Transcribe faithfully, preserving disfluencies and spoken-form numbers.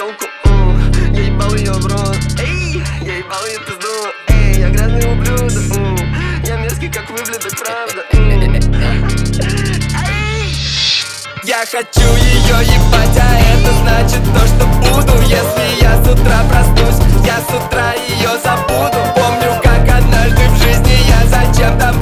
телку, м, я ебал ее в рот. Эй, я ебал ее пизду. Эй, я грязный ублюдок, м, я мерзкий как выблюдок, правда. м. Эй! Я хочу ее ебать, а это значит то, что буду. Если я с утра проснусь, я с утра ее забуду. Помню, как однажды в жизни я зачем-то